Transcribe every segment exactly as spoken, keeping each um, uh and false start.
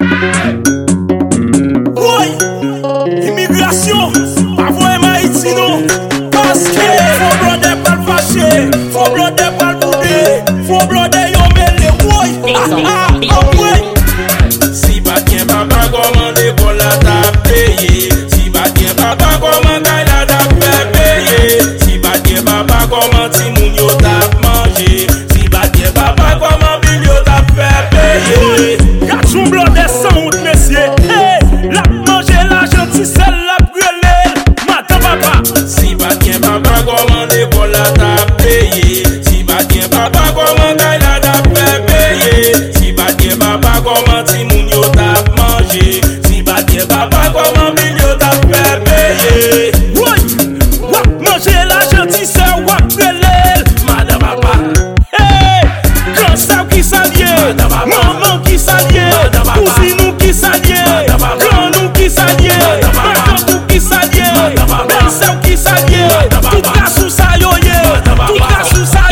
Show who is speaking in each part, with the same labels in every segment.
Speaker 1: Oui, immigration, pas vraiment Haïti non. Parce que faut blonder pas le fâché, faut blonder pas le boudé, faut blonder yon mêlé. Oui, ah ah, oh oui.
Speaker 2: Si pas bien papa comment l'école a t'a payé. Si pas bien papa comment t'as la t'a fait payer. Si pas bien papa comment ti moun yo t'a mangé. Si pas bien papa comment bil yo t'a fait payer.
Speaker 1: Garçon blondé sans honte messieurs. Hey, la manger l'argent si c'est la brûlée. Madame papa.
Speaker 2: Si pas bien papa comment l'école a t'a payé. Si pas bien papa comment t'as la t'a fait payer. Si pas bien papa comment ti moun yo t'a mangé. Si pas bien papa comment bil yo t'a fait payer.
Speaker 1: Oui, wap manger l'argent si c'est wap brûlée.
Speaker 2: Madame papa.
Speaker 1: Hey, grand sœur qui s'allie, maman qui s'allie, cousine nous qui s'allie, grand nous qui s'allie, maman nous qui s'allie, belle sœur qui s'allie, tout cas sous sa yoye, tout cas sous sa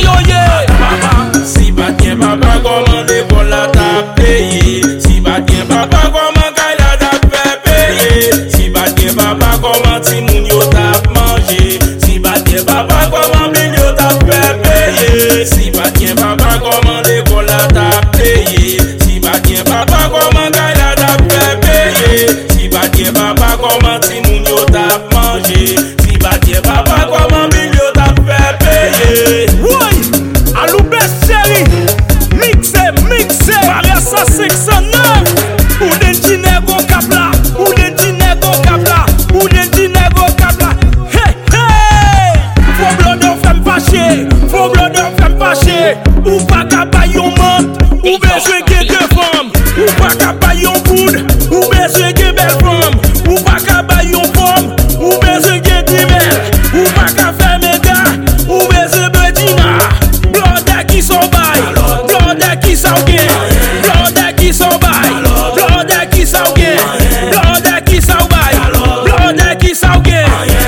Speaker 1: yoye.
Speaker 2: Si pas bien papa comment l'école a t'a payé. Si pas bien papa comment qu'elle a t'a fait payer. Si pas bien papa comment ti moun yo t'a mangé. Si pas bien papa comment bil yo t'a fait payer. Si pas bien papa comment l'école a t'a payé. Si pas bien papa comment qu'elle a t'a fait payer. Si pas bien papa comment ti moun yo t'a mangé. Si pas bien papa comment bil yo t'a fait payer.
Speaker 1: Oui, allô best chérie, mixé, mixé, Maria cent cinquante-neuf, ou den dîner go capla, ou den dîner go capla, ou den dîner go capla. Hey, hey, faut blonder femme fâché, faut blonder femme fâché, ou pas capable yon monte, ou besoin de deux femmes, ou pas capable yon boud, ou besoin de belle femme, ou pas capable yon pomme, ou besoin de dimel, ou pas capable faire méga, ou besoin de dina, blonder qui sont bail, blonder qui sont gay, blonder qui sont bail, blonder qui sont gay, blonder qui sont bail, blonder qui sont gay.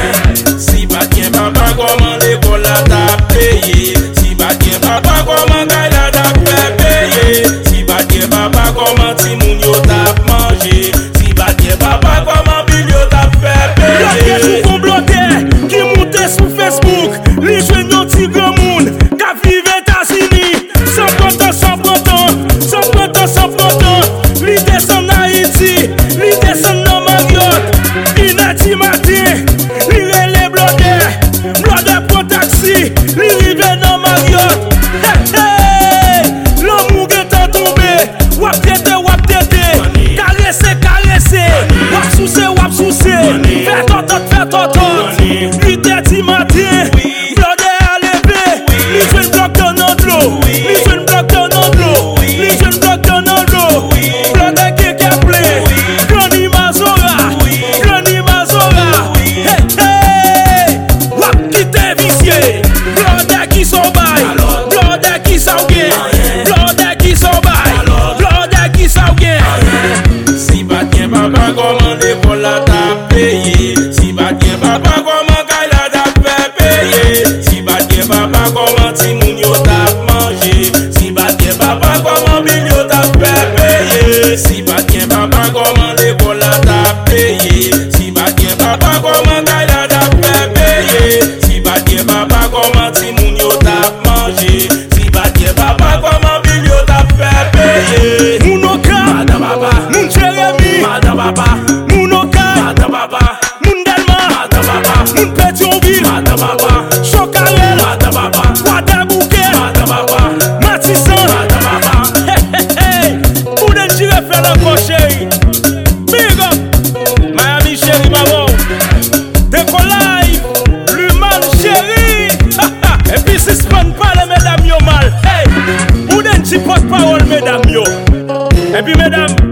Speaker 2: Si pas bien papa comment l'école a t'a payé. Si pas bien papa comment qu'elle a t'a fait payer. Si pas bien papa comment ti moun yo t'a mangé. Si pas bien papa comment bil yo t'a fait
Speaker 1: Blonder
Speaker 2: payer.
Speaker 1: sous blonder qui monte sur Facebook, les jeunes yon ti grand moun, ka vive États-Unis, sans content, sans content, sans content, sans content, li descend en Haïti, li descend en Mariotte, inati matin, li relè blonder, blonder pour taxi, li rive dans Mariotte. Hey, hey, l'amour est tombé, wap tete, wap tete, caresse, caresse, wap souce, wap souce, fais totot, fais totot, huit heures du matin, blonder à lever, li jwen bloc dans l'eau, li jwen bloc dans l'eau, li jwen bloc dans l'eau, blonder qui est plein, Grandi Mazora, Grandi Mazora, hey, hey, wap qui t'est vicié, blonder qui sont bail, blonder qui sont gay, blonder qui sont bail, blonder qui sont gay.
Speaker 2: Si pas bien papa comment l'école a t'a payé. Si pas bien papa comment qu'elle a t'a fait payer. Si pas bien papa comment ti moun yo t'a mangé. Si pas bien papa comment bil yo t'a fait payer. Si pas bien papa comment l'école a t'a payé. Si pas bien papa comment qu'elle a t'a fait payer. Si pas bien papa comment ti moun yo t'a mangé. Si pas bien papa comment bil yo t'a fait payer.
Speaker 1: Moun Oka,
Speaker 2: Madame papa,
Speaker 1: moun Jérémy,
Speaker 2: Madame papa,
Speaker 1: moun Oka,
Speaker 2: Madame papa,
Speaker 1: moun Delma,
Speaker 2: Madame papa,
Speaker 1: moun Pétionville,
Speaker 2: Madame papa,
Speaker 1: Chocarel,
Speaker 2: Madame papa,
Speaker 1: Guadabouquet,
Speaker 2: Madame papa,
Speaker 1: Matissan.
Speaker 2: Madame papa.
Speaker 1: Hey, hey, hey, ou den jire faire encore chéri. Big up, Miami chéri maman. Déco live, l'humain chéri. Et puis si se prenne pas les mesdames yo mal. Hey, ou den ti porte parole mesdames yo. Et puis mesdames,